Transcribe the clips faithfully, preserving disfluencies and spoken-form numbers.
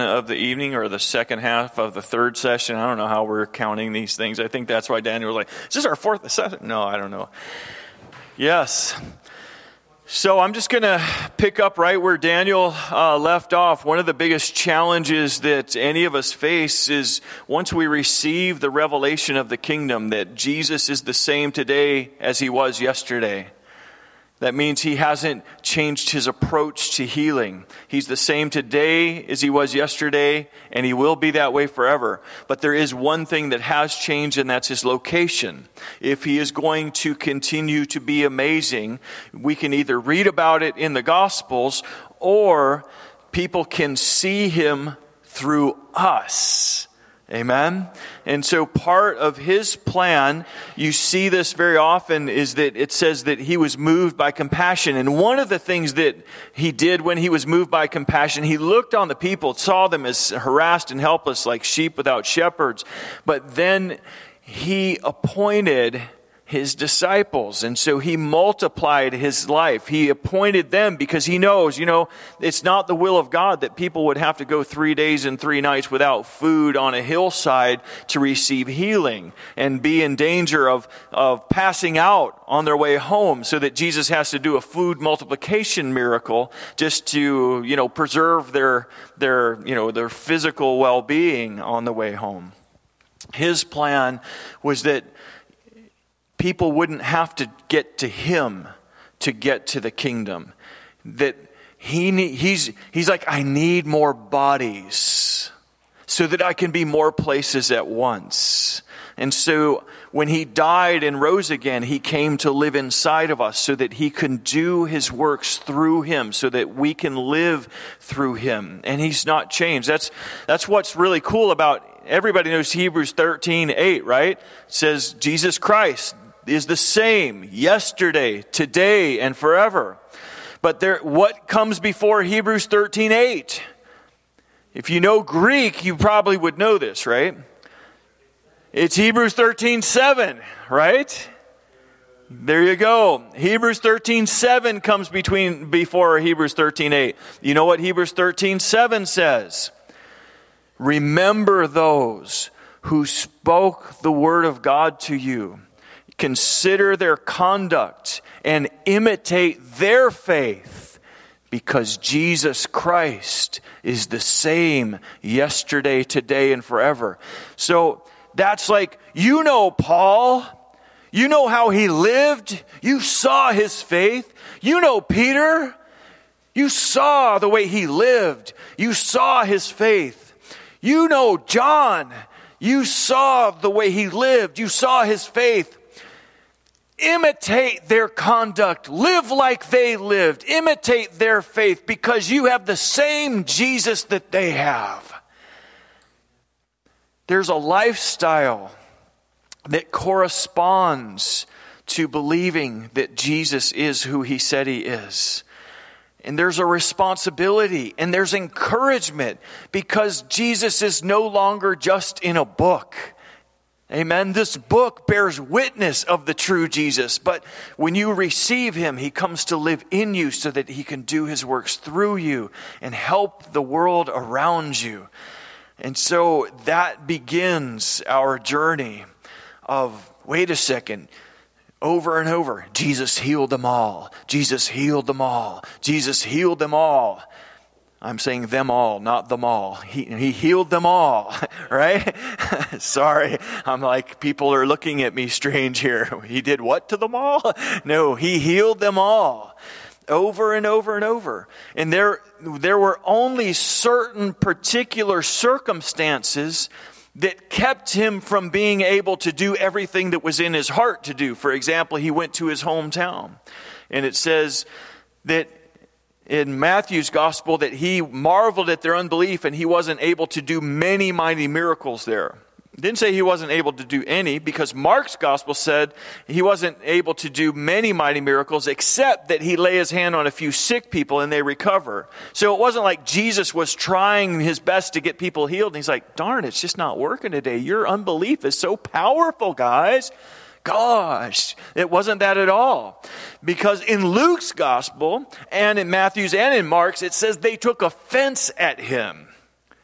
of the evening or the second half of the third session. I don't know how we're counting these things. I think that's why Daniel was like, is this our fourth session? No, I don't know. Yes. So I'm just going to pick up right where Daniel uh, left off. One of the biggest challenges that any of us face is once we receive the revelation of the kingdom, that Jesus is the same today as he was yesterday. That means he hasn't changed his approach to healing. He's the same today as he was yesterday, and he will be that way forever. But there is one thing that has changed, and that's his location. If he is going to continue to be amazing, we can either read about it in the Gospels, or people can see him through us. Amen? And so part of his plan, you see this very often, is that it says that he was moved by compassion. And one of the things that he did when he was moved by compassion, he looked on the people, saw them as harassed and helpless like sheep without shepherds. But then he appointed his disciples. And so he multiplied his life. He appointed them because he knows, you know, it's not the will of God that people would have to go three days and three nights without food on a hillside to receive healing and be in danger of, of passing out on their way home, so that Jesus has to do a food multiplication miracle just to, you know, preserve their, their, you know, their physical well-being on the way home. His plan was that people wouldn't have to get to him to get to the kingdom. That he need, he's he's like, I need more bodies so that I can be more places at once. And so when he died and rose again, he came to live inside of us so that he can do his works through him, so that we can live through him. And he's not changed. That's that's what's really cool about, everybody knows Hebrews thirteen eight, right? It says Jesus Christ is the same yesterday, today, and forever. But there, what comes before Hebrews thirteen eight? If you know Greek, you probably would know this, right? It's Hebrews thirteen seven, right? There you go. Hebrews thirteen seven comes between before Hebrews thirteen eight. You know what Hebrews thirteen seven says? Remember those who spoke the word of God to you. Consider their conduct and imitate their faith, because Jesus Christ is the same yesterday, today, and forever. So that's like, you know Paul. You know how he lived. You saw his faith. You know Peter. You saw the way he lived. You saw his faith. You know John. You saw the way he lived. You saw his faith. Imitate their conduct. Live like they lived. Imitate their faith, because you have the same Jesus that they have. There's a lifestyle that corresponds to believing that Jesus is who he said he is. And there's a responsibility and there's encouragement, because Jesus is no longer just in a book. Amen. This book bears witness of the true Jesus, but when you receive him, he comes to live in you so that he can do his works through you and help the world around you. And so that begins our journey of, wait a second, over and over, Jesus healed them all. Jesus healed them all. Jesus healed them all. I'm saying them all, not them all. He, he healed them all, right? Sorry, I'm like, people are looking at me strange here. He did what to them all? No, he healed them all. Over and over and over. And there, there were only certain particular circumstances that kept him from being able to do everything that was in his heart to do. For example, he went to his hometown. And it says that in Matthew's gospel that he marveled at their unbelief and he wasn't able to do many mighty miracles there. It didn't say he wasn't able to do any, because Mark's gospel said he wasn't able to do many mighty miracles, except that he lay his hand on a few sick people and they recover. So it wasn't like Jesus was trying his best to get people healed. And he's like, darn, it's just not working today. Your unbelief is so powerful, guys. Gosh, it wasn't that at all. Because in Luke's gospel and in Matthew's and in Mark's, it says they took offense at him.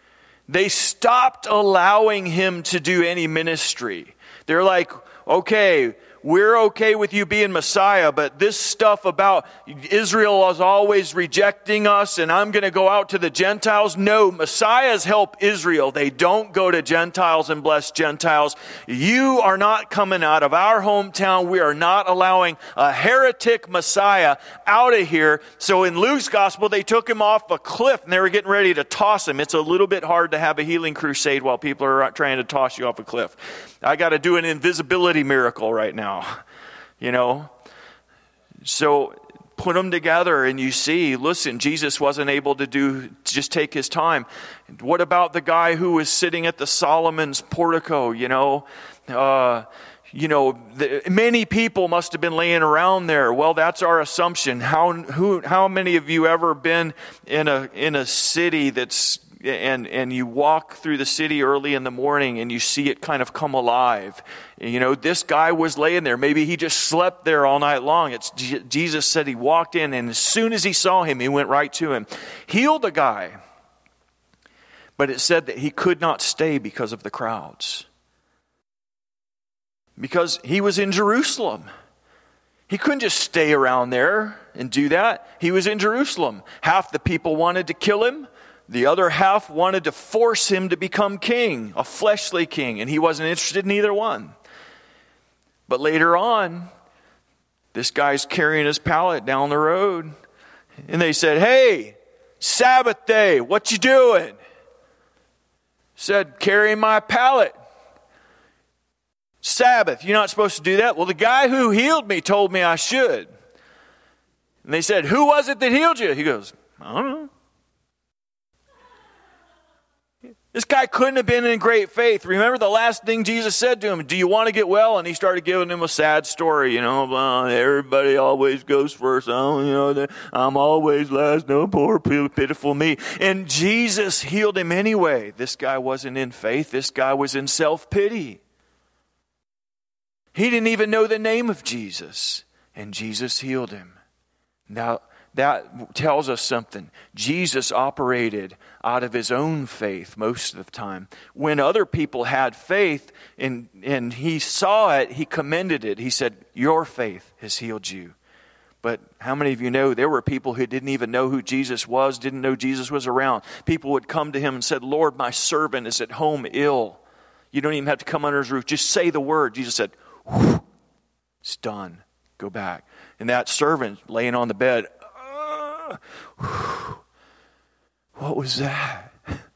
They stopped allowing him to do any ministry. They're like, okay, we're okay with you being Messiah, but this stuff about Israel is always rejecting us and I'm going to go out to the Gentiles. No, Messiahs help Israel. They don't go to Gentiles and bless Gentiles. You are not coming out of our hometown. We are not allowing a heretic Messiah out of here. So in Luke's gospel, they took him off a cliff and they were getting ready to toss him. It's a little bit hard to have a healing crusade while people are trying to toss you off a cliff. I got to do an invisibility miracle right now. You know, so put them together and you see, listen, Jesus wasn't able to do, just take his time. What about the guy who was sitting at the Solomon's portico, you know, uh, you know, the, many people must have been laying around there. Well, that's our assumption. How, who, how many of you ever been in a, in a city that's, And and you walk through the city early in the morning and you see it kind of come alive. You know, this guy was laying there. Maybe he just slept there all night long. It's Jesus said he walked in and as soon as he saw him, he went right to him. Healed the guy. But it said that he could not stay because of the crowds. Because he was in Jerusalem. He couldn't just stay around there and do that. He was in Jerusalem. Half the people wanted to kill him. The other half wanted to force him to become king, a fleshly king, and he wasn't interested in either one. But later on, this guy's carrying his pallet down the road, and they said, "Hey, Sabbath day, what you doing?" Said, "Carrying my pallet." Sabbath, you're not supposed to do that? Well, the guy who healed me told me I should. And they said, "Who was it that healed you?" He goes, "I don't know." This guy couldn't have been in great faith. Remember the last thing Jesus said to him, "Do you want to get well?" And he started giving him a sad story. You know, well, everybody always goes first. Oh, you know, I'm always last. No, poor, pitiful me. And Jesus healed him anyway. This guy wasn't in faith. This guy was in self-pity. He didn't even know the name of Jesus. And Jesus healed him. Now, that tells us something. Jesus operated out of his own faith most of the time. When other people had faith and, and he saw it, he commended it. He said, "Your faith has healed you." But how many of you know there were people who didn't even know who Jesus was, didn't know Jesus was around. People would come to him and said, "Lord, my servant is at home ill." You don't even have to come under his roof. Just say the word. Jesus said, "Whew, it's done. Go back." And that servant laying on the bed, "What was that?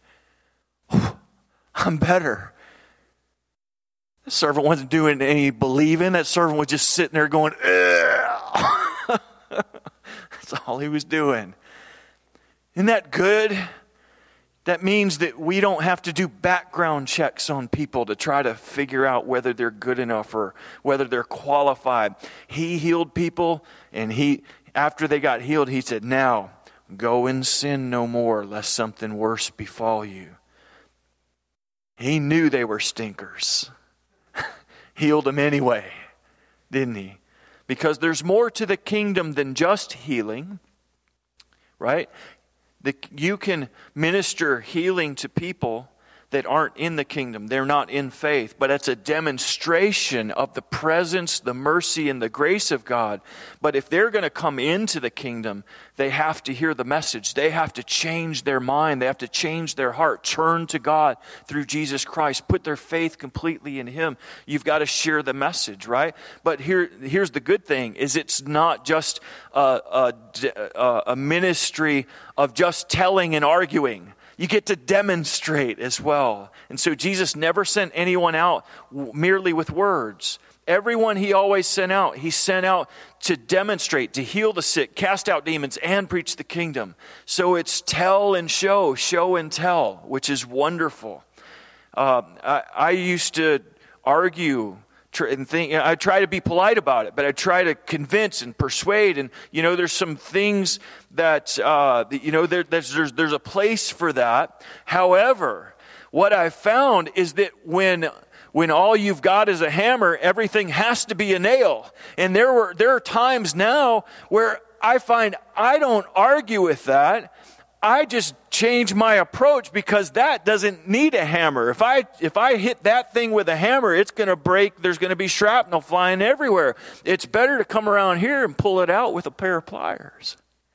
I'm better." The servant wasn't doing any believing. That servant was just sitting there going, "Ugh." That's all he was doing. Isn't that good? That means that we don't have to do background checks on people to try to figure out whether they're good enough or whether they're qualified. He healed people, and he, after they got healed, he said, "Now, go and sin no more, lest something worse befall you." He knew they were stinkers. Healed them anyway, didn't he? Because there's more to the kingdom than just healing, right? The, you can minister healing to people that aren't in the kingdom. They're not in faith. But it's a demonstration of the presence, the mercy, and the grace of God. But if they're going to come into the kingdom, they have to hear the message. They have to change their mind. They have to change their heart. Turn to God through Jesus Christ. Put their faith completely in Him. You've got to share the message, right? But here, here's the good thing, is it's not just a, a, a ministry of just telling and arguing. You get to demonstrate as well. And so Jesus never sent anyone out merely with words. Everyone he always sent out, he sent out to demonstrate, to heal the sick, cast out demons, and preach the kingdom. So it's tell and show, show and tell, which is wonderful. Uh, I, I used to argue and think, I try to be polite about it, but I try to convince and persuade. And, you know, there's some things that, uh, you know, there, there's, there's, there's a place for that. However, what I found is that when, when all you've got is a hammer, everything has to be a nail. And there were, there are times now where I find I don't argue with that. I just change my approach because that doesn't need a hammer. If I if I hit that thing with a hammer, it's going to break. There's going to be shrapnel flying everywhere. It's better to come around here and pull it out with a pair of pliers.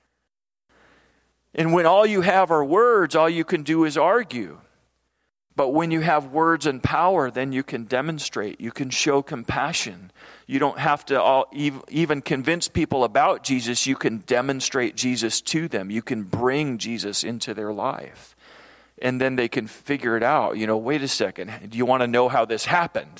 And when all you have are words, all you can do is argue. But when you have words and power, then you can demonstrate. You can show compassion. You don't have to all, even convince people about Jesus. You can demonstrate Jesus to them. You can bring Jesus into their life. And then they can figure it out. You know, wait a second. Do you want to know how this happened?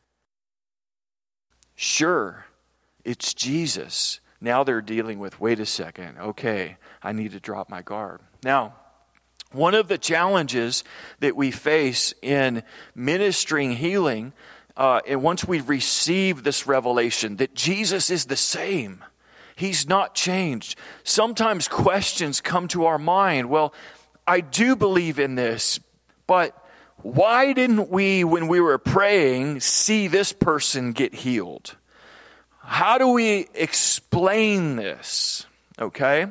Sure, it's Jesus. Now they're dealing with, wait a second. Okay, I need to drop my guard. Now, one of the challenges that we face in ministering healing, uh, and once we receive this revelation that Jesus is the same, He's not changed. Sometimes questions come to our mind. Well, I do believe in this, but why didn't we, when we were praying, see this person get healed? How do we explain this? Okay?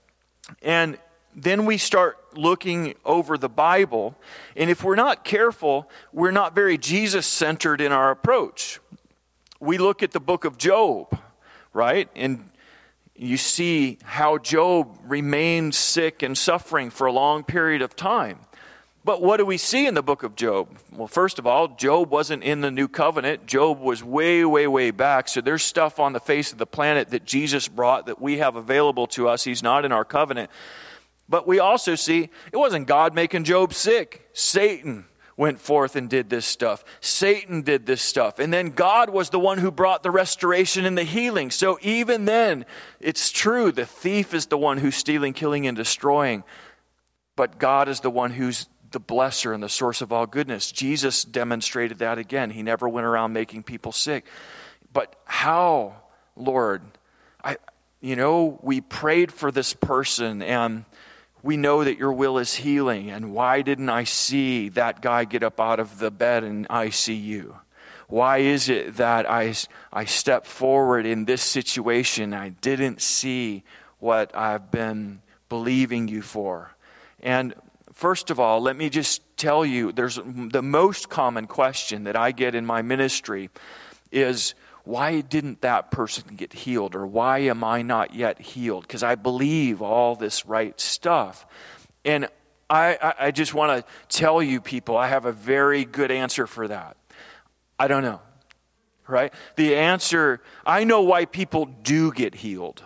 And then we start looking over the Bible, and if we're not careful, we're not very Jesus-centered in our approach. We look at the book of Job, right? And you see how Job remained sick and suffering for a long period of time. But what do we see in the book of Job? Well, first of all, Job wasn't in the new covenant. Job was way, way, way back. So there's stuff on the face of the planet that Jesus brought that we have available to us. He's not in our covenant. But we also see it wasn't God making Job sick. Satan went forth and did this stuff. Satan did this stuff. And then God was the one who brought the restoration and the healing. So even then, it's true, the thief is the one who's stealing, killing, and destroying. But God is the one who's the blesser and the source of all goodness. Jesus demonstrated that again. He never went around making people sick. But how, Lord? I, you know, we prayed for this person and we know that your will is healing. And why didn't I see that guy get up out of the bed in I C U? Why is it that I, I stepped forward in this situation? I didn't see what I've been believing you for. And first of all, let me just tell you, there's the most common question that I get in my ministry is, why didn't that person get healed? Or why am I not yet healed? Because I believe all this right stuff. And I, I, I just want to tell you people, I have a very good answer for that. I don't know, right? The answer, I know why people do get healed.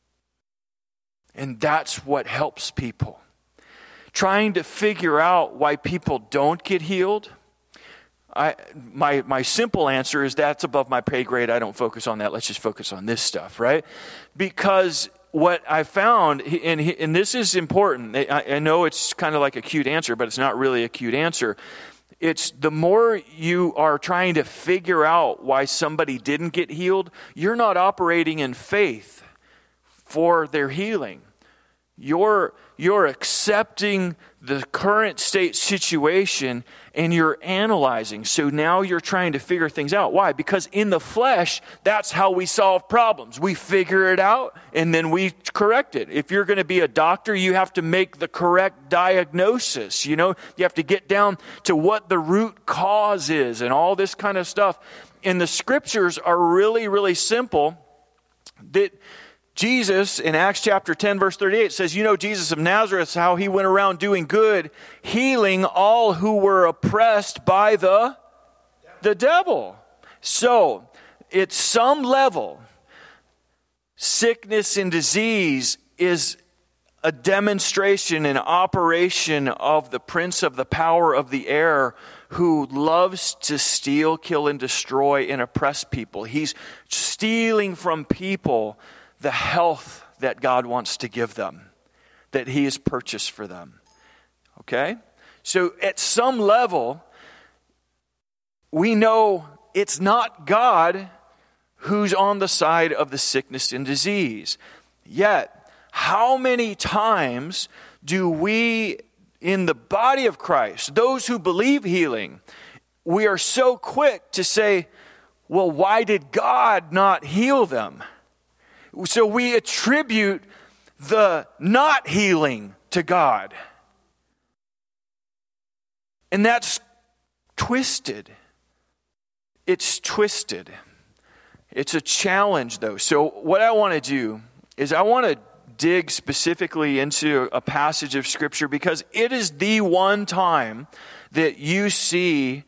And that's what helps people. Trying to figure out why people don't get healed, I, my my simple answer is that's above my pay grade. I don't focus on that. Let's just focus on this stuff, right? Because what I found, and, and this is important, I, I know it's kind of like a cute answer, but it's not really a cute answer. It's the more you are trying to figure out why somebody didn't get healed, you're not operating in faith for their healing. You're, you're accepting the current state situation and you're analyzing. So now you're trying to figure things out. Why? Because in the flesh, that's how we solve problems. We figure it out and then we correct it. If you're going to be a doctor, you have to make the correct diagnosis. You know, you have to get down to what the root cause is and all this kind of stuff. And the scriptures are really, really simple. That Jesus, in Acts chapter ten, verse thirty-eight, says, you know Jesus of Nazareth, how he went around doing good, healing all who were oppressed by the, the devil. So, at some level, sickness and disease is a demonstration and operation of the prince of the power of the air who loves to steal, kill, and destroy and oppress people. He's stealing from people the health that God wants to give them, that he has purchased for them. Okay? So at some level, we know it's not God who's on the side of the sickness and disease. Yet, how many times do we, in the body of Christ, those who believe healing, we are so quick to say, well, why did God not heal them? So we attribute the not healing to God. And that's twisted. It's twisted. It's a challenge, though. So what I want to do is I want to dig specifically into a passage of Scripture because it is the one time that you see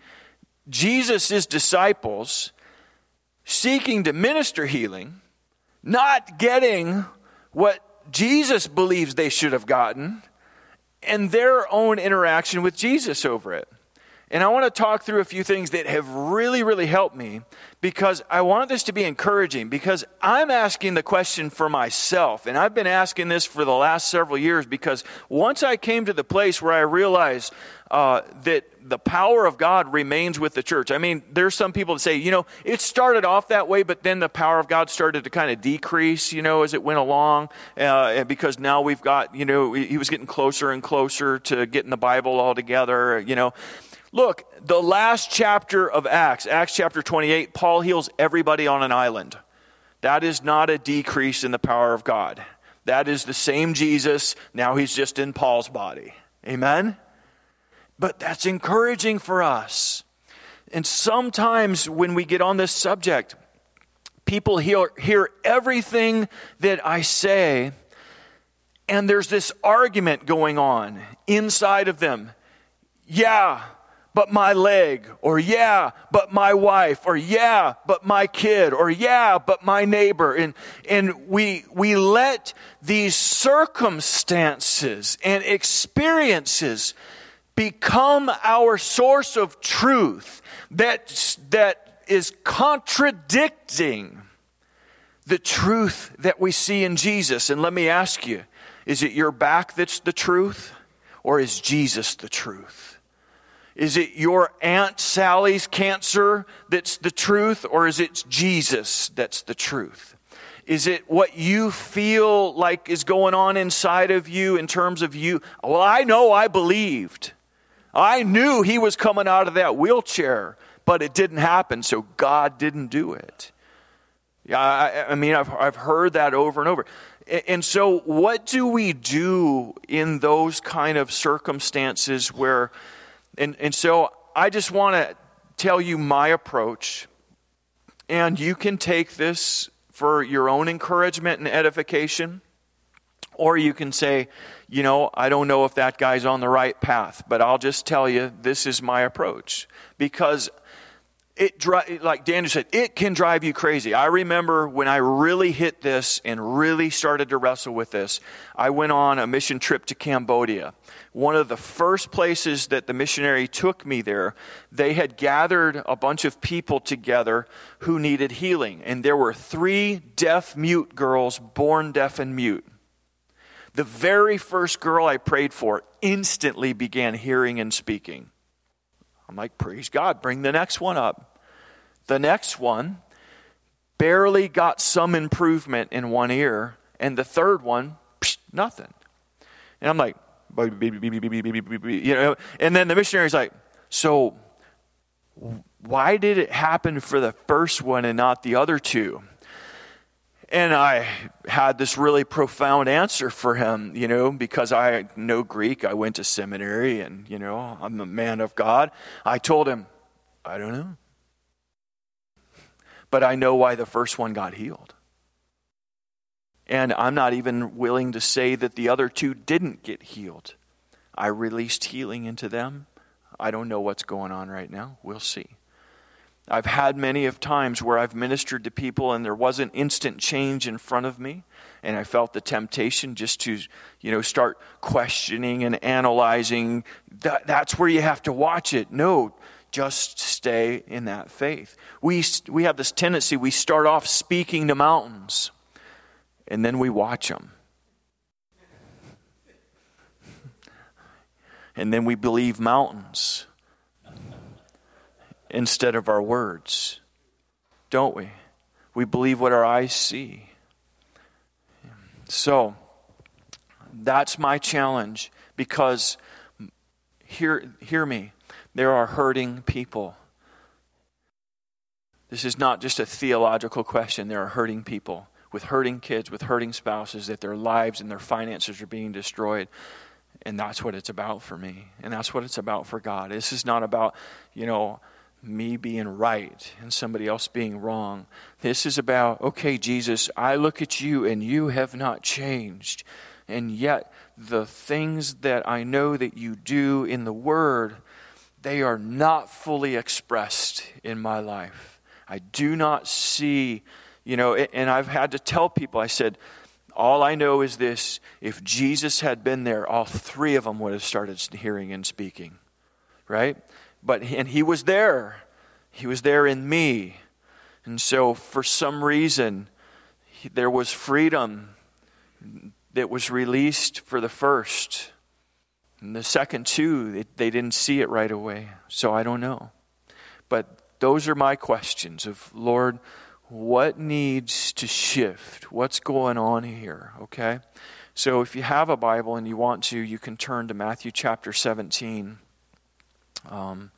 Jesus' disciples seeking to minister healing, not getting what Jesus believes they should have gotten, and their own interaction with Jesus over it. And I want to talk through a few things that have really, really helped me because I want this to be encouraging because I'm asking the question for myself. And I've been asking this for the last several years because once I came to the place where I realized uh, that the power of God remains with the church. I mean, there's some people that say, you know, it started off that way, but then the power of God started to kind of decrease, you know, as it went along uh, because now we've got, you know, he was getting closer and closer to getting the Bible all together, you know. Look, the last chapter of Acts, Acts chapter twenty-eight, Paul heals everybody on an island. That is not a decrease in the power of God. That is the same Jesus. Now he's just in Paul's body. Amen? But that's encouraging for us. And sometimes when we get on this subject, people hear, hear everything that I say, and there's this argument going on inside of them. Yeah, but my leg, or yeah, but my wife, or yeah, but my kid, or yeah, but my neighbor. And and we we let these circumstances and experiences become our source of truth that, that is contradicting the truth that we see in Jesus. And let me ask you, is it your back that's the truth, or is Jesus the truth? Is it your Aunt Sally's cancer that's the truth, or is it Jesus that's the truth? Is it what you feel like is going on inside of you in terms of you? Well, I know I believed. I knew he was coming out of that wheelchair, but it didn't happen, so God didn't do it. Yeah, I, I mean, I've, I've heard that over and over. And so what do we do in those kind of circumstances where... And and so I just want to tell you my approach, and you can take this for your own encouragement and edification, or you can say, you know, I don't know if that guy's on the right path, but I'll just tell you this is my approach. Because it, like Daniel said, it can drive you crazy. I remember when I really hit this and really started to wrestle with this, I went on a mission trip to Cambodia. One of the first places that the missionary took me there, they had gathered a bunch of people together who needed healing. And there were three deaf-mute girls born deaf and mute. The very first girl I prayed for instantly began hearing and speaking. I'm like, praise God, bring the next one up. The next one barely got some improvement in one ear, and the third one, psh, nothing. And I'm like, you know, and then the missionary's like, so why did it happen for the first one and not the other two? And I had this really profound answer for him, you know, because I know Greek. I went to seminary and, you know, I'm a man of God. I told him, I don't know. But I know why the first one got healed. And I'm not even willing to say that the other two didn't get healed. I released healing into them. I don't know what's going on right now. We'll see. I've had many of times where I've ministered to people and there wasn't instant change in front of me. And I felt the temptation just to, you know, start questioning and analyzing. That, that's where you have to watch it. No, just stay in that faith. We, we have this tendency, we start off speaking to mountains. And then we watch them. And then we believe mountains instead of our words. Don't we? We believe what our eyes see. So, that's my challenge because, hear, hear me, there are hurting people. This is not just a theological question. There are hurting people with hurting kids, with hurting spouses, that their lives and their finances are being destroyed. And that's what it's about for me. And that's what it's about for God. This is not about, you know, me being right and somebody else being wrong. This is about, okay, Jesus, I look at you and you have not changed. And yet the things that I know that you do in the Word, they are not fully expressed in my life. I do not see, you know, and I've had to tell people, I said, all I know is this: if Jesus had been there, all three of them would have started hearing and speaking, right? But, and he was there. He was there in me. And so for some reason, he, there was freedom that was released for the first. And the second two, they, they didn't see it right away. So I don't know. But those are my questions of, Lord, what needs to shift? What's going on here? Okay? So if you have a Bible and you want to, you can turn to Matthew chapter seventeen. Um,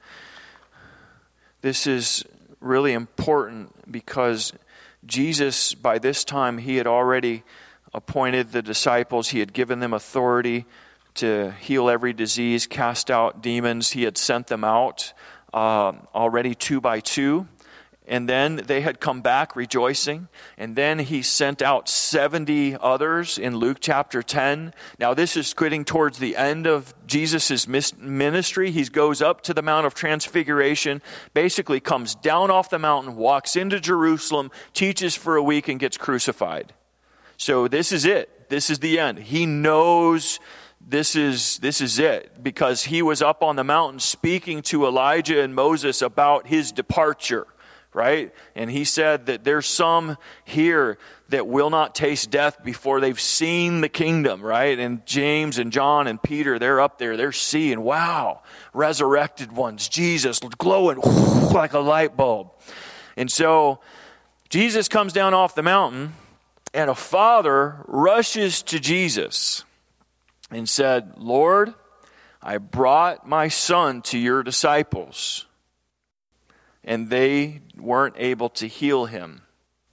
this is really important because Jesus, by this time, he had already appointed the disciples. He had given them authority to heal every disease, cast out demons. He had sent them out uh, already two by two. And then they had come back rejoicing. And then he sent out seventy others in Luke chapter ten. Now this is getting towards the end of Jesus' ministry. He goes up to the Mount of Transfiguration, basically comes down off the mountain, walks into Jerusalem, teaches for a week, and gets crucified. So this is it. This is the end. He knows this is, this is it, because he was up on the mountain speaking to Elijah and Moses about his departure. Right? And he said that there's some here that will not taste death before they've seen the kingdom, right? And James and John and Peter, they're up there, they're seeing, wow, resurrected ones, Jesus glowing like a light bulb. And so Jesus comes down off the mountain, and a father rushes to Jesus and said, Lord, I brought my son to your disciples, and they weren't able to heal him.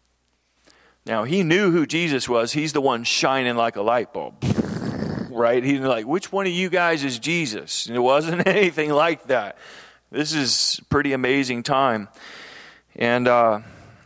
Now, he knew who Jesus was. He's the one shining like a light bulb, right? He's like, which one of you guys is Jesus? And it wasn't anything like that. This is a pretty amazing time. And uh,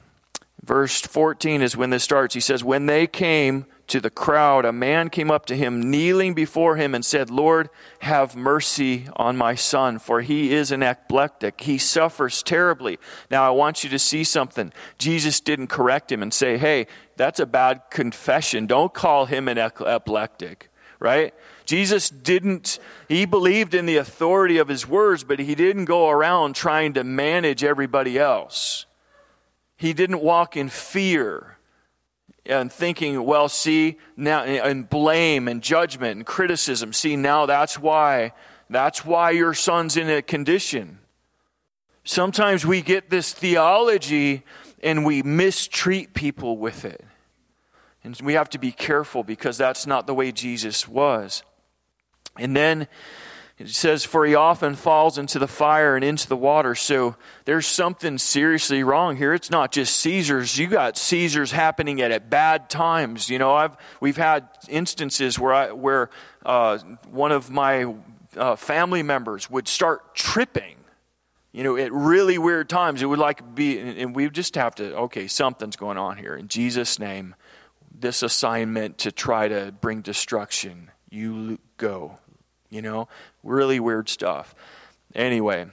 verse fourteen is when this starts. He says, when they came to the crowd, a man came up to him, kneeling before him, and said, Lord, have mercy on my son, for he is an epileptic. He suffers terribly. Now, I want you to see something. Jesus didn't correct him and say, hey, that's a bad confession. Don't call him an epileptic, right? Jesus didn't, he believed in the authority of his words, but he didn't go around trying to manage everybody else. He didn't walk in fear and thinking, well, see, now, and blame and judgment and criticism. See, now that's why, that's why your son's in a condition. Sometimes we get this theology and we mistreat people with it. And we have to be careful, because that's not the way Jesus was. And then it says, for he often falls into the fire and into the water. So there's something seriously wrong here. It's not just seizures. You got seizures happening at, at bad times. You know, I've we've had instances where I where uh, one of my uh, family members would start tripping. You know, at really weird times. It would like be, and we just have to, okay, something's going on here. In Jesus' name, this assignment to try to bring destruction, you go. You know, really weird stuff. Anyway,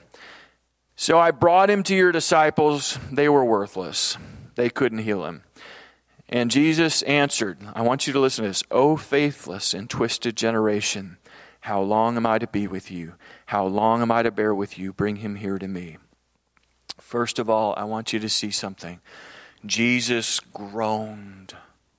so I brought him to your disciples. They were worthless. They couldn't heal him. And Jesus answered, I want you to listen to this. O faithless and twisted generation, how long am I to be with you? How long am I to bear with you? Bring him here to me. First of all, I want you to see something. Jesus groaned.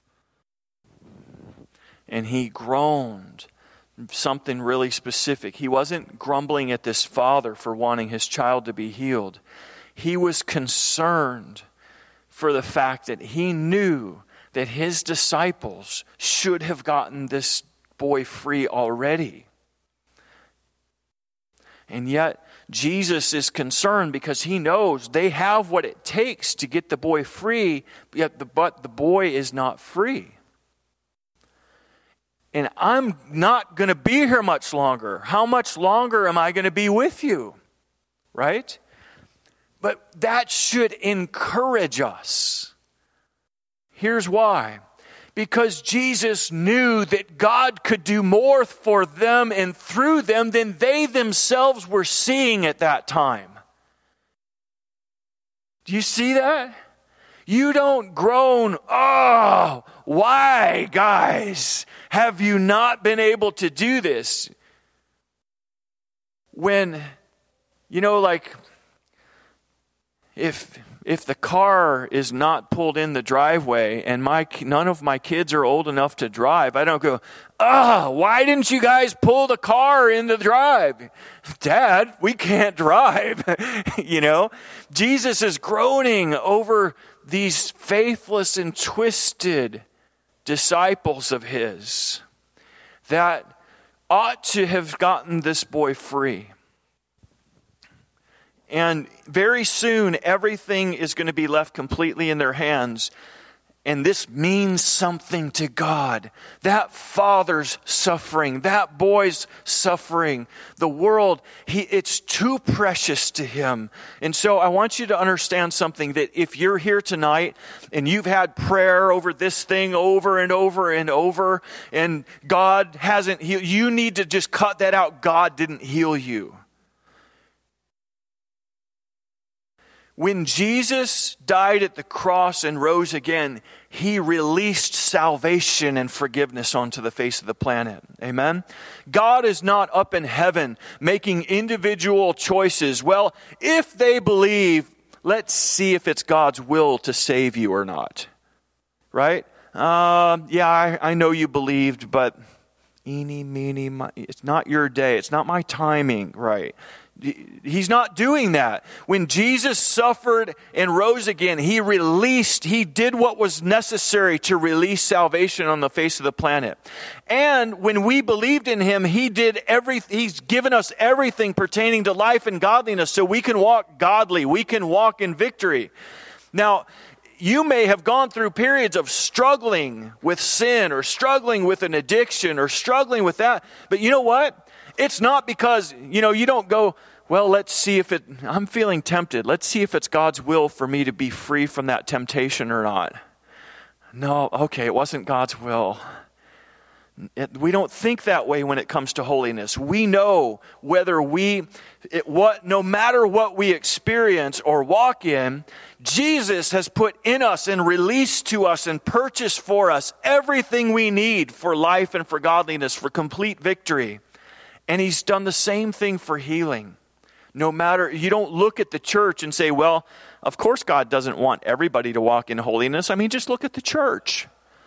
And he groaned. Something really specific. He wasn't grumbling at this father for wanting his child to be healed. He was concerned for the fact that he knew that his disciples should have gotten this boy free already. And yet, Jesus is concerned because he knows they have what it takes to get the boy free, yet the, but the boy is not free. And I'm not going to be here much longer. How much longer am I going to be with you? Right? But that should encourage us. Here's why. Because Jesus knew that God could do more for them and through them than they themselves were seeing at that time. Do you see that? You don't groan, oh, why, guys, have you not been able to do this? When, you know, like, if if the car is not pulled in the driveway and my none of my kids are old enough to drive, I don't go, ah, why didn't you guys pull the car in the drive? Dad, we can't drive. You know, Jesus is groaning over these faithless and twisted disciples of his that ought to have gotten this boy free. And very soon, everything is going to be left completely in their hands. And this means something to God. That father's suffering, that boy's suffering, the world, he, it's too precious to him. And so I want you to understand something, that if you're here tonight and you've had prayer over this thing over and over and over, and God hasn't healed, you need to just cut that out. God didn't heal you. When Jesus died at the cross and rose again, he released salvation and forgiveness onto the face of the planet. Amen? God is not up in heaven making individual choices. Well, if they believe, let's see if it's God's will to save you or not. Right? Uh, yeah, I, I know you believed, but eeny, meeny, my, it's not your day. It's not my timing, right? He's not doing that. When Jesus suffered and rose again, he released, he did what was necessary to release salvation on the face of the planet. And when we believed in him, he did everything, he's given us everything pertaining to life and godliness so we can walk godly, we can walk in victory. Now, you may have gone through periods of struggling with sin or struggling with an addiction or struggling with that. But you know what? It's not because, you know, you don't go, well, let's see if it, I'm feeling tempted. Let's see if it's God's will for me to be free from that temptation or not. No, okay, it wasn't God's will. It, we don't think that way when it comes to holiness. We know whether we, it, what, no matter what we experience or walk in, Jesus has put in us and released to us and purchased for us everything we need for life and for godliness, for complete victory. And he's done the same thing for healing. No matter, you don't look at the church and say, well, of course God doesn't want everybody to walk in holiness. I mean, just look at the church.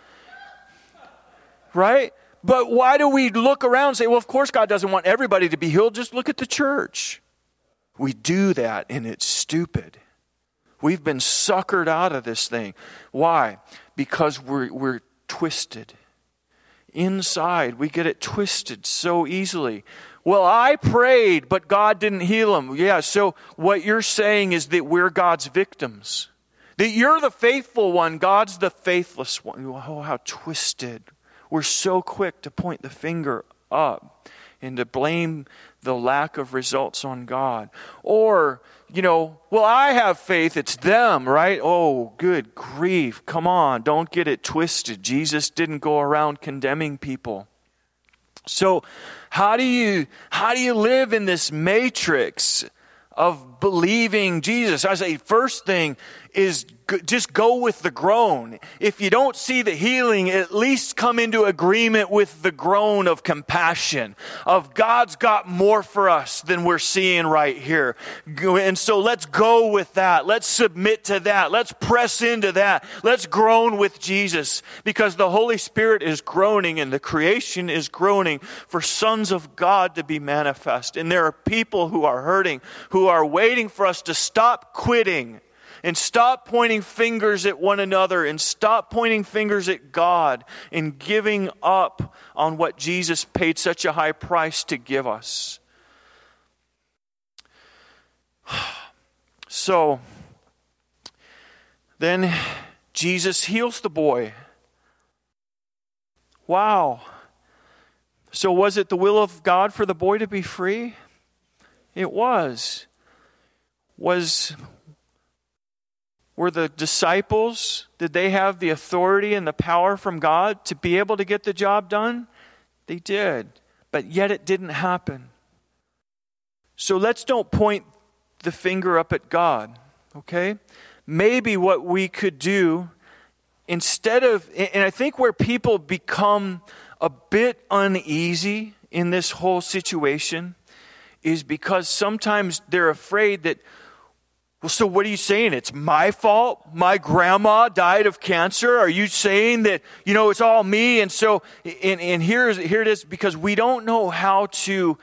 Right? But why do we look around and say, well, of course God doesn't want everybody to be healed. Just look at the church. We do that and it's stupid. We've been suckered out of this thing. Why? Because we're, we're twisted. Inside, we get it twisted so easily. Well, I prayed, but God didn't heal him. Yeah, so what you're saying is that we're God's victims. That you're the faithful one, God's the faithless one. Oh, how twisted. We're so quick to point the finger up and to blame the lack of results on God. Or, you know, well, I have faith, it's them, right? Oh, good grief. Come on, don't get it twisted. Jesus didn't go around condemning people. So how do you how do you live in this matrix of believing Jesus? I say first thing is just go with the groan. If you don't see the healing, at least come into agreement with the groan of compassion, of God's got more for us than we're seeing right here. And so let's go with that. Let's submit to that. Let's press into that. Let's groan with Jesus, because the Holy Spirit is groaning and the creation is groaning for sons of God to be manifest. And there are people who are hurting, who are waiting for us to stop quitting and stop pointing fingers at one another and stop pointing fingers at God and giving up on what Jesus paid such a high price to give us. So, then Jesus heals the boy. Wow. So was it the will of God for the boy to be free? It was. Was, were the disciples, did they have the authority and the power from God to be able to get the job done? They did. But yet it didn't happen. So let's don't point the finger up at God, okay? Maybe what we could do, instead of, and I think where people become a bit uneasy in this whole situation is because sometimes they're afraid that, well, so what are you saying? It's my fault? My grandma died of cancer? Are you saying that, you know, it's all me? And so, and, and here's, here it is, because we don't know how to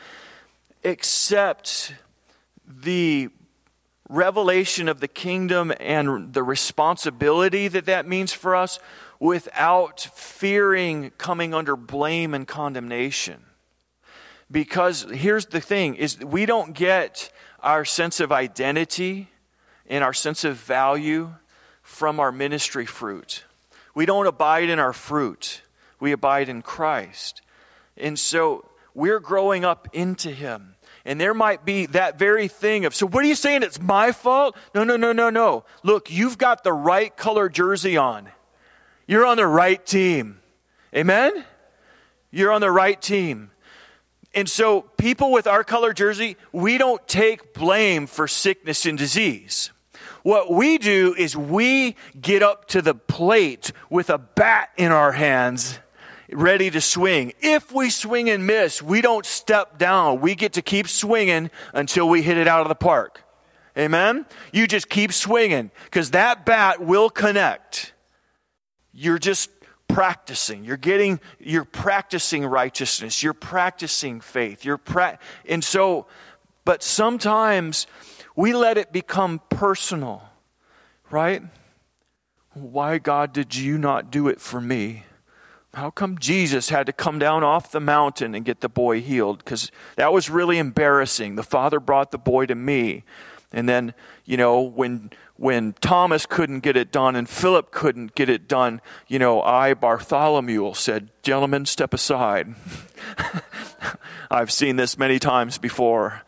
accept the revelation of the kingdom and the responsibility that that means for us without fearing coming under blame and condemnation. Because here's the thing, is we don't get our sense of identity and our sense of value from our ministry fruit. We don't abide in our fruit. We abide in Christ. And so we're growing up into Him. And there might be that very thing of, so what are you saying? It's my fault? No, no, no, no, no. Look, you've got the right color jersey on. You're on the right team. Amen? You're on the right team. And so people with our color jersey, we don't take blame for sickness and disease. What we do is we get up to the plate with a bat in our hands, ready to swing. If we swing and miss, we don't step down. We get to keep swinging until we hit it out of the park. Amen? You just keep swinging because that bat will connect. You're just practicing. You're getting, you're practicing righteousness. You're practicing faith. You're pra- and so, but sometimes we let it become personal, right? Why, God, did you not do it for me? How come Jesus had to come down off the mountain and get the boy healed? Because that was really embarrassing. The Father brought the boy to me. And then, you know, when when Thomas couldn't get it done and Philip couldn't get it done, you know, I, Bartholomew, said, gentlemen, step aside. I've seen this many times before.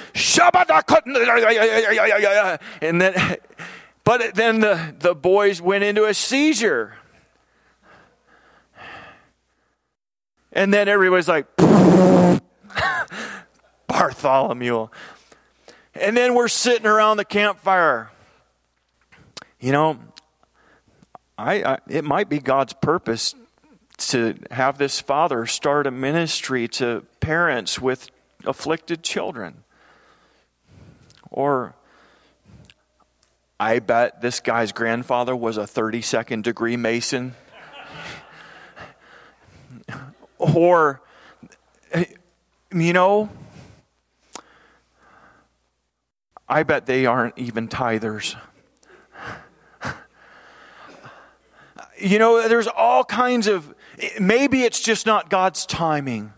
And then, but then the, the boys went into a seizure. And then everybody's like, Bartholomew. And then we're sitting around the campfire. You know, I, I it might be God's purpose to have this father start a ministry to parents with afflicted children. Or I bet this guy's grandfather was a thirty-second degree Mason. Or, you know, I bet they aren't even tithers. You know, there's all kinds of, maybe it's just not God's timing.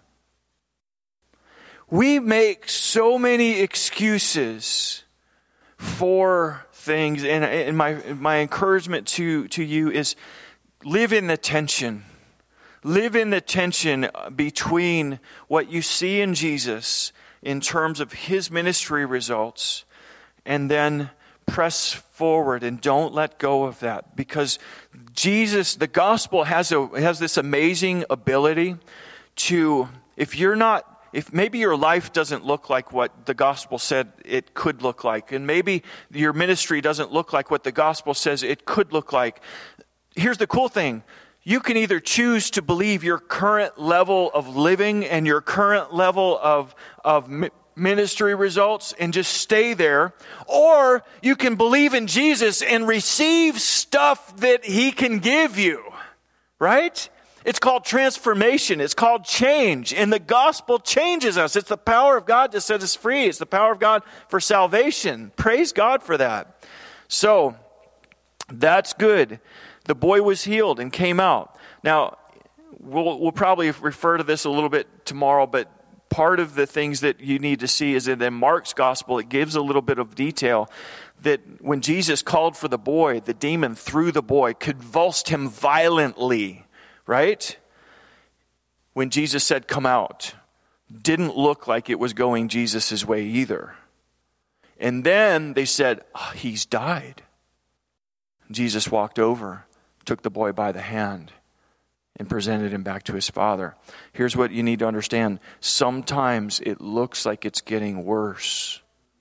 We make so many excuses for things, and, and my my encouragement to, to you is live in the tension. Live in the tension between what you see in Jesus in terms of His ministry results, and then press forward and don't let go of that. Because Jesus, the gospel has a has this amazing ability to, if you're not, if maybe your life doesn't look like what the gospel said it could look like, and maybe your ministry doesn't look like what the gospel says it could look like, here's the cool thing. You can either choose to believe your current level of living and your current level of, of ministry results and just stay there, or you can believe in Jesus and receive stuff that He can give you, right? It's called transformation. It's called change. And the gospel changes us. It's the power of God to set us free. It's the power of God for salvation. Praise God for that. So, that's good. The boy was healed and came out. Now, we'll, we'll probably refer to this a little bit tomorrow, but part of the things that you need to see is that in Mark's gospel, it gives a little bit of detail that when Jesus called for the boy, the demon threw the boy, convulsed him violently, right? when Jesus said, come out, didn't look like it was going Jesus' way either. And then they said, oh, he's died. Jesus walked over, took the boy by the hand, and presented him back to his father. Here's what you need to understand. Sometimes it looks like it's getting worse.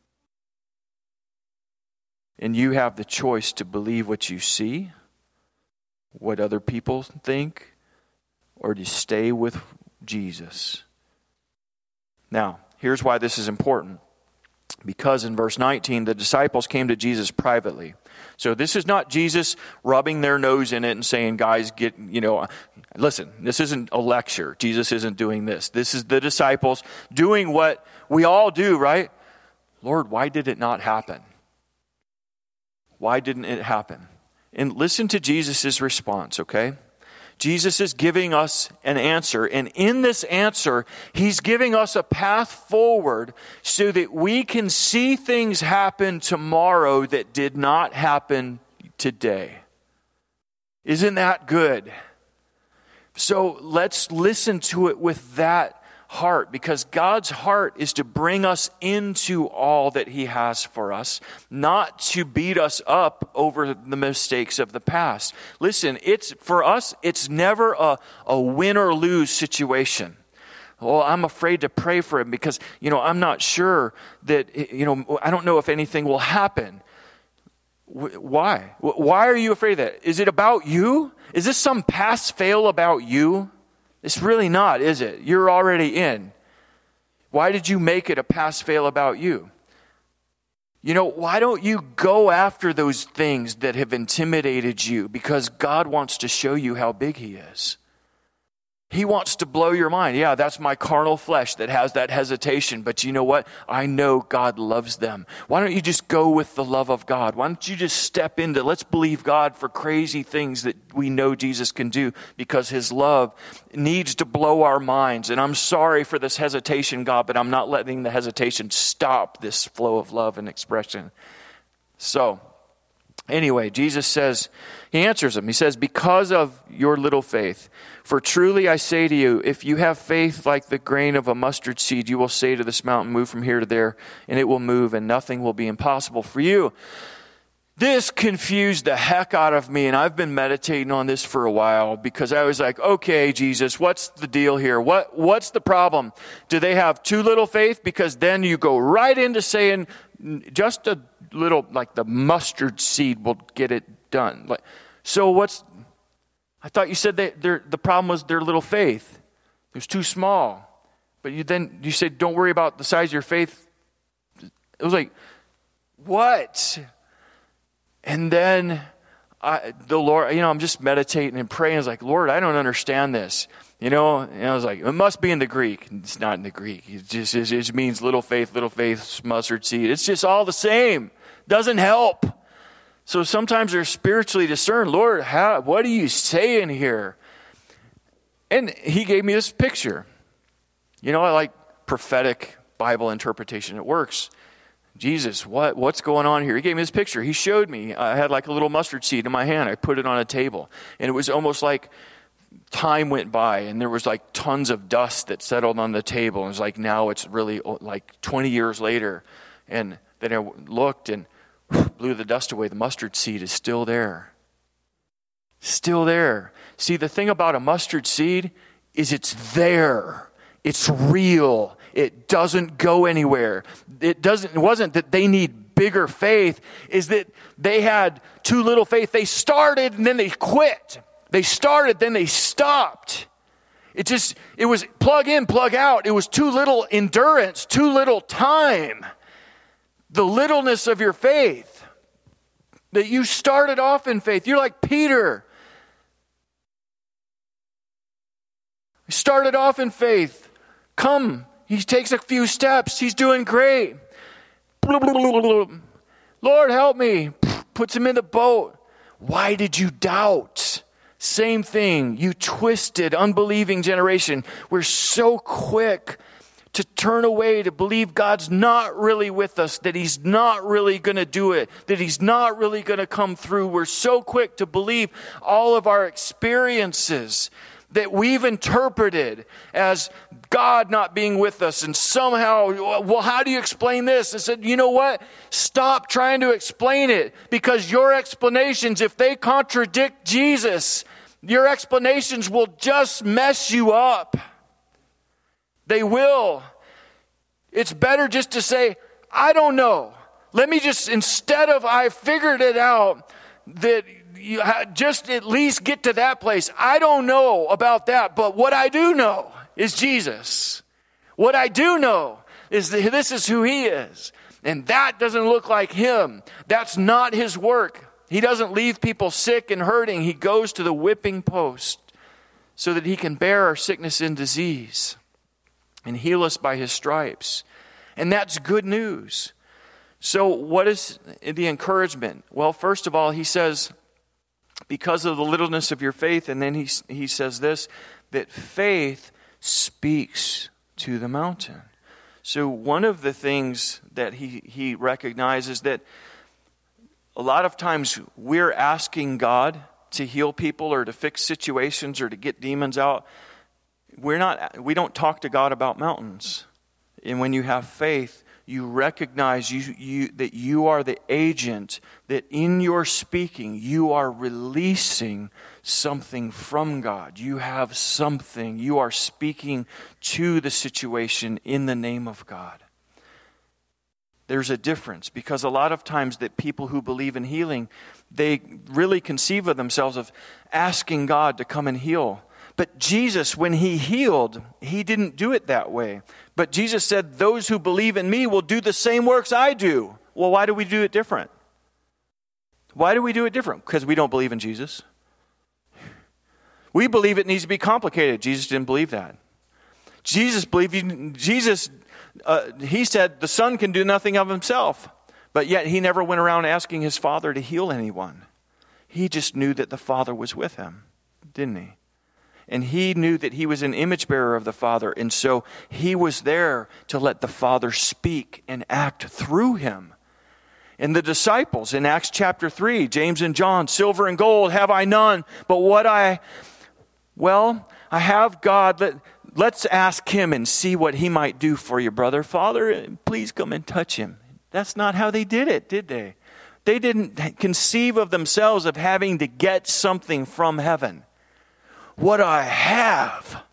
And you have the choice to believe what you see, what other people think, or to stay with Jesus. Now, here's why this is important. Because in verse nineteen, the disciples came to Jesus privately. So this is not Jesus rubbing their nose in it and saying, guys, get, you know, listen, this isn't a lecture. Jesus isn't doing this. This is the disciples doing what we all do, right? Lord, why did it not happen? Why didn't it happen? And listen to Jesus' response, okay? Jesus is giving us an answer, and in this answer, he's giving us a path forward so that we can see things happen tomorrow that did not happen today. Isn't that good? So let's listen to it with that heart, because God's heart is to bring us into all that he has for us, not to beat us up over the mistakes of the past. Listen, it's for us, it's never a, a win or lose situation. Well, I'm afraid to pray for him because, you know, I'm not sure that, you know, I don't know if anything will happen. Why? Why are you afraid of that? Is it about you? Is this some pass fail about you? It's really not, is it? You're already in. Why did you make it a pass-fail about you? You know, why don't you go after those things that have intimidated you? Because God wants to show you how big he is. He wants to blow your mind. Yeah, that's my carnal flesh that has that hesitation. But you know what? I know God loves them. Why don't you just go with the love of God? Why don't you just step into, let's believe God for crazy things that we know Jesus can do, because his love needs to blow our minds. And I'm sorry for this hesitation, God, but I'm not letting the hesitation stop this flow of love and expression. So, anyway, Jesus says, he answers him. He says, because of your little faith, for truly I say to you, if you have faith like the grain of a mustard seed, you will say to this mountain, move from here to there, and it will move, and nothing will be impossible for you. This confused the heck out of me, and I've been meditating on this for a while, because I was like, okay, Jesus, what's the deal here? What What's the problem? Do they have too little faith? Because then you go right into saying just a little, like the mustard seed will get it done. Like, so what's, I thought you said that the problem was their little faith. It was too small. But you then, you said, don't worry about the size of your faith. It was like, what? And then I, the Lord, you know, I'm just meditating and praying. I was like, Lord, I don't understand this. You know, and I was like, it must be in the Greek. It's not in the Greek. It just, it just means little faith, little faith, mustard seed. It's just all the same. Doesn't help. So sometimes they're spiritually discerned. Lord, how, what are you saying here? And he gave me this picture. You know, I like prophetic Bible interpretation. It works. Jesus, what, what's going on here? He gave me this picture. He showed me. I had like a little mustard seed in my hand. I put it on a table. And it was almost like time went by and there was like tons of dust that settled on the table. And it was like, now it's really like twenty years later. And then I looked and blew the dust away. The mustard seed is still there. Still there. See, the thing about a mustard seed is it's there. It's real. It doesn't go anywhere. It doesn't. It wasn't that they need bigger faith. Is that they had too little faith. They started and then they quit. They started, then they stopped. It just, it was plug in, plug out. It was too little endurance, too little time. The littleness of your faith. That you started off in faith. You're like Peter. He started off in faith. Come. He takes a few steps. He's doing great. Lord, help me. Puts him in the boat. Why did you doubt? Same thing. You twisted, unbelieving generation. We're so quick to turn away, to believe God's not really with us, that he's not really going to do it, that he's not really going to come through. We're so quick to believe all of our experiences that we've interpreted as God not being with us, and somehow, well, how do you explain this? I said, you know what? Stop trying to explain it, because your explanations, if they contradict Jesus, your explanations will just mess you up. They will. It's better just to say, I don't know. Let me just, instead of I figured it out, that you just at least get to that place. I don't know about that, but what I do know is Jesus. What I do know is that this is who he is. And that doesn't look like him. That's not his work. He doesn't leave people sick and hurting. He goes to the whipping post so that he can bear our sickness and disease and heal us by his stripes. And that's good news. So what is the encouragement? Well, first of all, he says, because of the littleness of your faith, and then he, he says this, that faith speaks to the mountain. So one of the things that he, he recognizes that a lot of times we're asking God to heal people or to fix situations or to get demons out. We're not, we don't talk to God about mountains. And when you have faith, you recognize you, you, that you are the agent, that in your speaking, you are releasing something from God. You have something. You are speaking to the situation in the name of God. There's a difference, because a lot of times that people who believe in healing, they really conceive of themselves of asking God to come and heal. But Jesus, when he healed, he didn't do it that way. But Jesus said, those who believe in me will do the same works I do. Well, why do we do it different? Why do we do it different? Because we don't believe in Jesus. We believe it needs to be complicated. Jesus didn't believe that. Jesus believed, Jesus, uh, he said the Son can do nothing of himself. But yet he never went around asking his Father to heal anyone. He just knew that the Father was with him, didn't he? And he knew that he was an image bearer of the Father. And so he was there to let the Father speak and act through him. And the disciples in Acts chapter three, James and John, silver and gold have I none, but what I, well, I have God. Let, let's ask him and see what he might do for you, brother. Father, please come and touch him. That's not how they did it, did they? They didn't conceive of themselves of having to get something from heaven. What I have,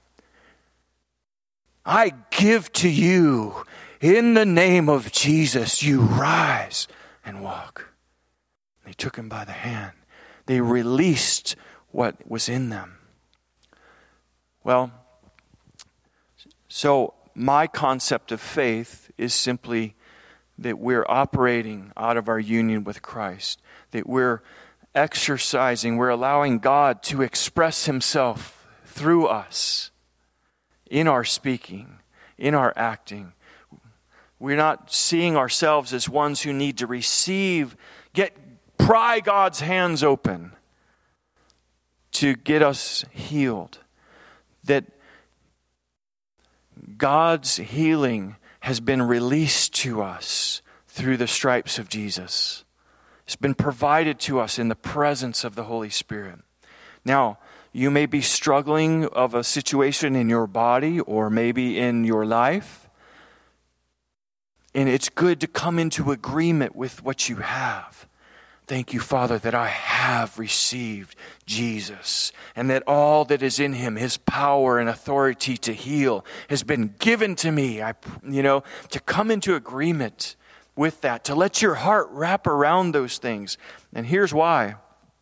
I give to you. In the name of Jesus, you rise and walk. They took him by the hand. They released what was in them. Well, so my concept of faith is simply that we're operating out of our union with Christ, that we're exercising, we're allowing God to express himself through us in our speaking, in our acting. We're not seeing ourselves as ones who need to receive, get, pry God's hands open to get us healed. That God's healing has been released to us through the stripes of Jesus. It's been provided to us in the presence of the Holy Spirit. Now, you may be struggling of a situation in your body or maybe in your life. And it's good to come into agreement with what you have. Thank you, Father, that I have received Jesus and that all that is in him, his power and authority to heal, has been given to me. I, you know, to come into agreement with that, to let your heart wrap around those things. And here's why.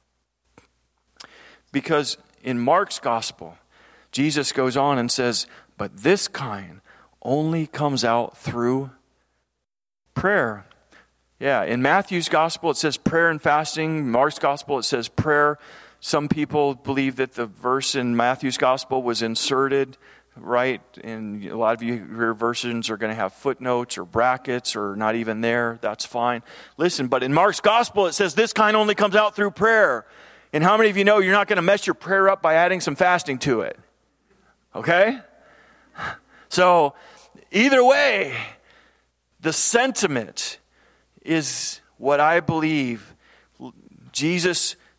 Because in Mark's gospel, Jesus goes on and says, but this kind only comes out through prayer. Yeah, in Matthew's gospel, it says prayer and fasting. Mark's gospel, it says prayer. Some people believe that the verse in Matthew's gospel was inserted, right? And a lot of you, your versions are going to have footnotes or brackets or not even there. That's fine. Listen, but in Mark's gospel, it says this kind only comes out through prayer. And how many of you know you're not going to mess your prayer up by adding some fasting to it? Okay? So, either way, the sentiment is what I believe. Jesus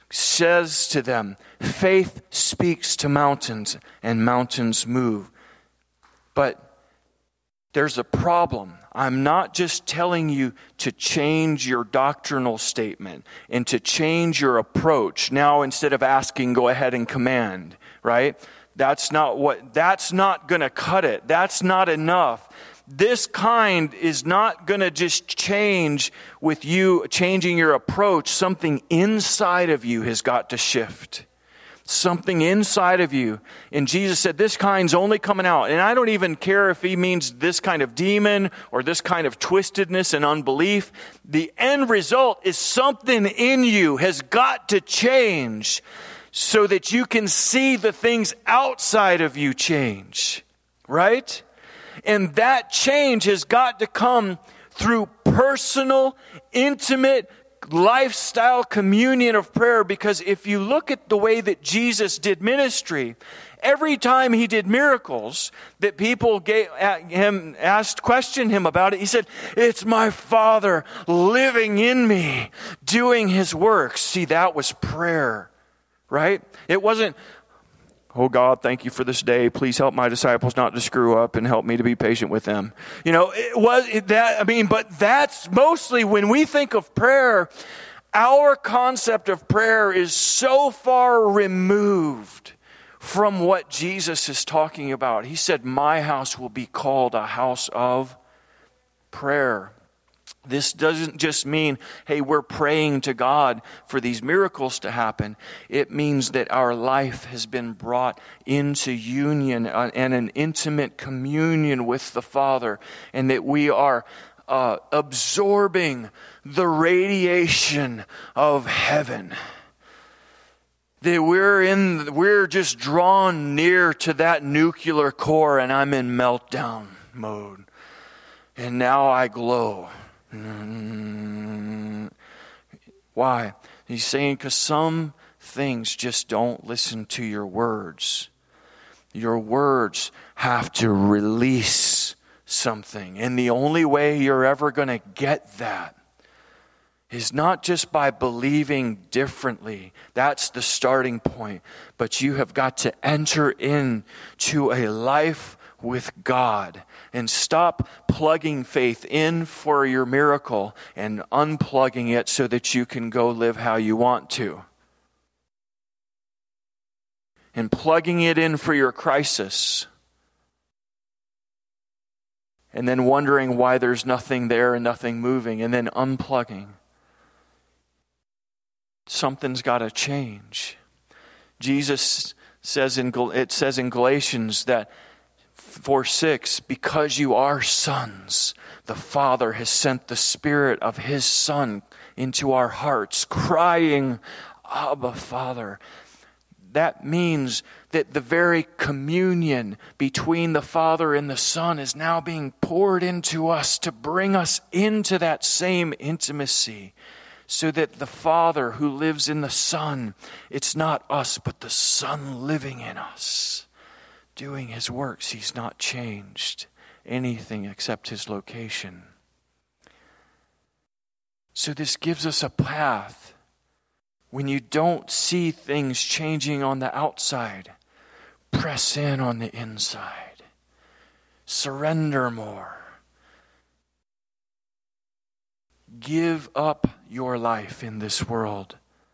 says to them, faith speaks to mountains and mountains move. But there's a problem. I'm not just telling you to change your doctrinal statement and to change your approach. Now, instead of asking, go ahead and command, right? That's not what, that's not going to cut it. That's not enough. This kind is not going to just change with you changing your approach. Something inside of you has got to shift. Something inside of you. And Jesus said, this kind's only coming out. And I don't even care if he means this kind of demon or this kind of twistedness and unbelief. The end result is something in you has got to change so that you can see the things outside of you change. Right? And that change has got to come through personal, intimate, lifestyle communion of prayer. Because if you look at the way that Jesus did ministry, every time he did miracles that people gave him, asked, questioned him about it, he said, it's my Father living in me, doing his works. See, that was prayer, right? It wasn't, oh God, thank you for this day. Please help my disciples not to screw up and help me to be patient with them. You know, it was it, that, I mean, but that's mostly when we think of prayer, our concept of prayer is so far removed from what Jesus is talking about. He said, my house will be called a house of prayer. This doesn't just mean, hey, we're praying to God for these miracles to happen. It means that our life has been brought into union and an intimate communion with the Father, and that we are uh, absorbing the radiation of heaven. That we're in, we're just drawn near to that nuclear core, and I'm in meltdown mode. And now I glow. Why? He's saying because some things just don't listen to your words. Your words have to release something. And the only way you're ever going to get that is not just by believing differently. That's the starting point. But you have got to enter into a life with God and stop plugging faith in for your miracle and unplugging it so that you can go live how you want to. And plugging it in for your crisis. And then wondering why there's nothing there and nothing moving, and then unplugging. Something's got to change. Jesus says in it says in Galatians that four six, because you are sons, the Father has sent the Spirit of His Son into our hearts, crying, Abba, Father. That means that the very communion between the Father and the Son is now being poured into us to bring us into that same intimacy, so that the Father who lives in the Son, it's not us, but the Son living in us, doing His works. He's not changed anything except His location. So this gives us a path. When you don't see things changing on the outside, press in on the inside. Surrender more. Give up your life in this world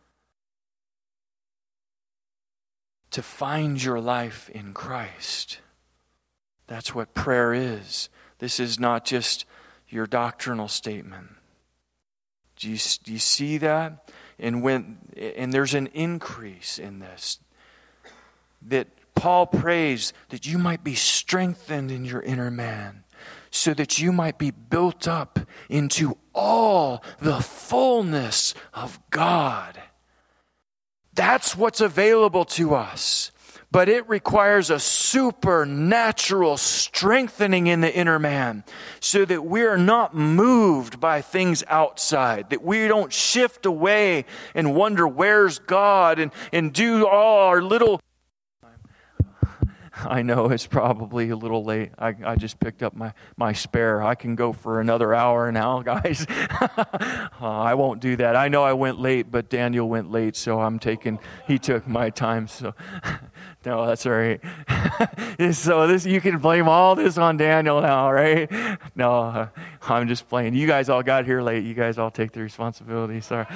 to find your life in Christ. That's what prayer is. This is not just your doctrinal statement. Do you, do you see that? And when and there's an increase in this. That Paul prays that you might be strengthened in your inner man, so that you might be built up into all the fullness of God. That's what's available to us. But it requires a supernatural strengthening in the inner man, so that we're not moved by things outside, that we don't shift away and wonder where's God and, and do all our little I know it's probably a little late. I, I just picked up my, my spare. I can go for another hour now, guys. uh, I won't do that. I know I went late, but Daniel went late, so I'm taking, he took my time. So, no, that's all right. So this, you can blame all this on Daniel now, right? No, uh, I'm just playing. You guys all got here late. You guys all take the responsibility. Sorry.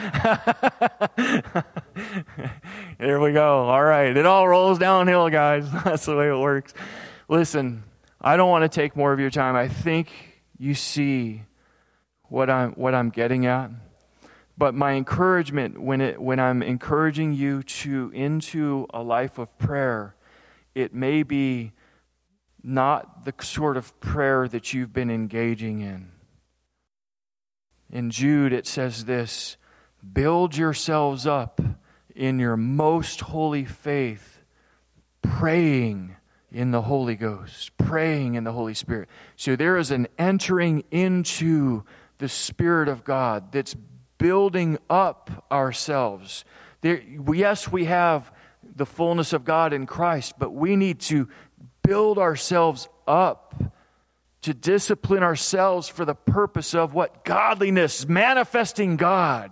There we go. All right. It all rolls downhill, guys. That's the way it works. Listen, I don't want to take more of your time. I think you see what I'm what I'm getting at. But my encouragement when it when I'm encouraging you to into a life of prayer, it may be not the sort of prayer that you've been engaging in. In Jude it says this, build yourselves up in your most holy faith, praying in the Holy Ghost, praying in the Holy Spirit. So there is an entering into the Spirit of God that's building up ourselves. There, yes, we have the fullness of God in Christ, but we need to build ourselves up, to discipline ourselves for the purpose of what? Godliness, manifesting God.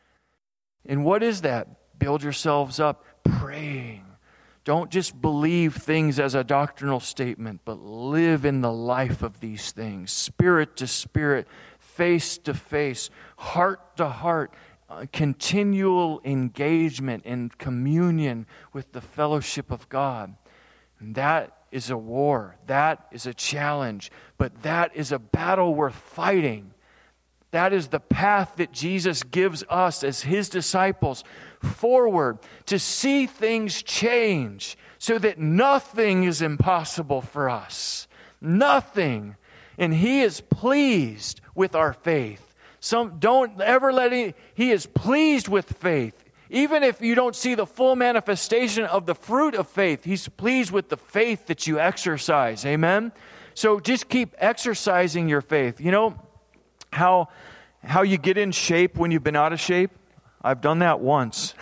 And what is that? Build yourselves up praying. Don't just believe things as a doctrinal statement, but live in the life of these things, spirit to spirit, face to face, heart to heart, uh, continual engagement and communion with the fellowship of God. And that is a war. That is a challenge. But that is a battle worth fighting. That is the path that Jesus gives us as His disciples forward to see things change so that nothing is impossible for us. Nothing. And He is pleased with our faith. Some don't ever let it, He is pleased with faith. Even if you don't see the full manifestation of the fruit of faith, He's pleased with the faith that you exercise. Amen? So just keep exercising your faith. You know how, how you get in shape when you've been out of shape? I've done that once.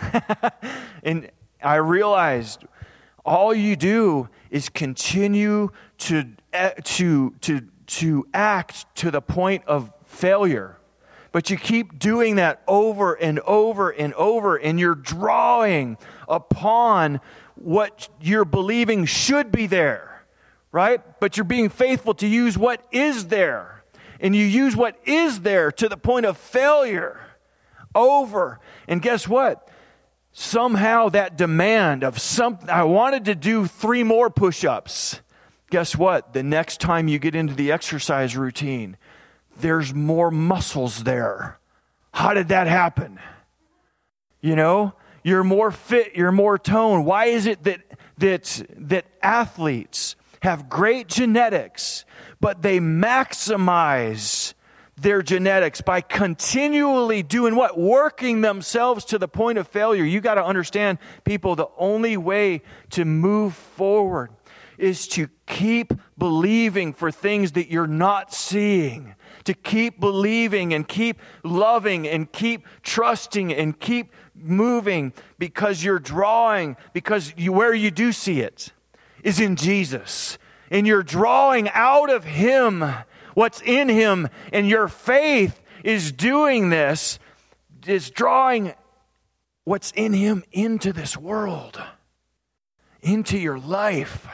And I realized all you do is continue to, to, to, to act to the point of failure. But you keep doing that over and over and over, and you're drawing upon what you're believing should be there, right? But you're being faithful to use what is there. And you use what is there to the point of failure over. And guess what? Somehow that demand of some, I wanted to do three more push-ups. Guess what? The next time you get into the exercise routine, there's more muscles there. How did that happen? You know, you're more fit, you're more toned. Why is it that that that athletes have great genetics, but they maximize their genetics by continually doing what? Working themselves to the point of failure. You got to understand, people, the only way to move forward is to keep believing for things that you're not seeing. To keep believing and keep loving and keep trusting and keep moving, because you're drawing, because you, where you do see it is in Jesus. And you're drawing out of Him what's in Him, and your faith is doing this, is drawing what's in Him into this world, into your life,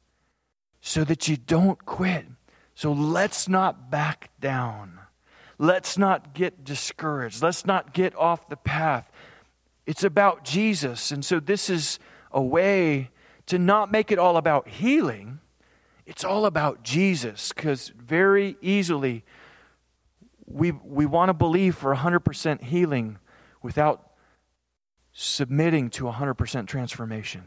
so that you don't quit. So let's not back down. Let's not get discouraged. Let's not get off the path. It's about Jesus. And so this is a way to not make it all about healing. It's all about Jesus, because very easily we we want to believe for one hundred percent healing without submitting to one hundred percent transformation.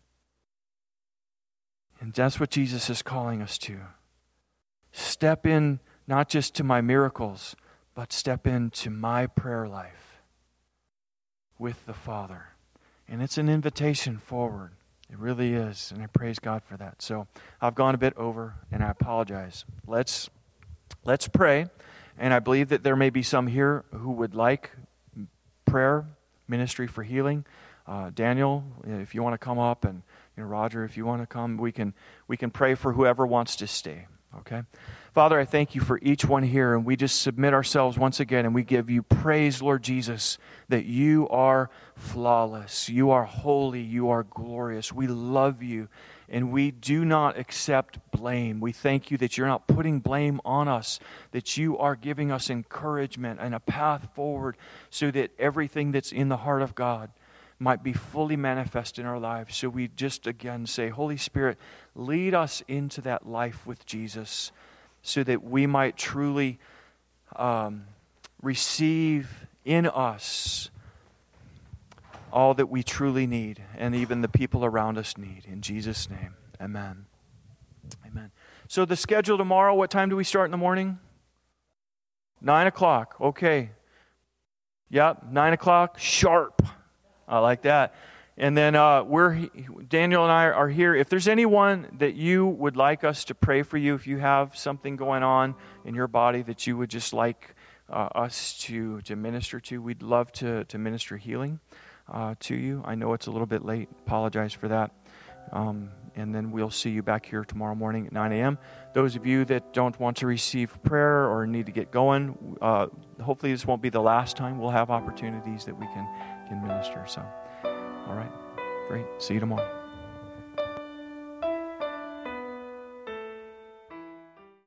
And that's what Jesus is calling us to. Step in not just to my miracles, but step into my prayer life with the Father. And it's an invitation forward. It really is, and I praise God for that. So I've gone a bit over, and I apologize. Let's let's pray, and I believe that there may be some here who would like prayer, ministry for healing. Uh, Daniel, if you want to come up and You know, Roger, if you want to come, we can we can pray for whoever wants to stay. Okay? Father, I thank you for each one here, and we just submit ourselves once again, and we give you praise, Lord Jesus, that you are flawless, you are holy, you are glorious. We love you, and we do not accept blame. We thank you that you're not putting blame on us, that you are giving us encouragement and a path forward so that everything that's in the heart of God might be fully manifest in our lives. So we just again say, Holy Spirit, lead us into that life with Jesus so that we might truly um, receive in us all that we truly need and even the people around us need. In Jesus' name, amen. Amen. So the schedule tomorrow, what time do we start in the morning? Nine o'clock. Okay. Yep, nine o'clock, sharp. I like that. And then uh, we're Daniel and I are here. If there's anyone that you would like us to pray for you, if you have something going on in your body that you would just like uh, us to, to minister to, we'd love to, to minister healing uh, to you. I know it's a little bit late. Apologize for that. Um, and then we'll see you back here tomorrow morning at nine a.m. Those of you that don't want to receive prayer or need to get going, uh, hopefully this won't be the last time. We'll have opportunities that we can, can minister. So, all right. Great. See you tomorrow.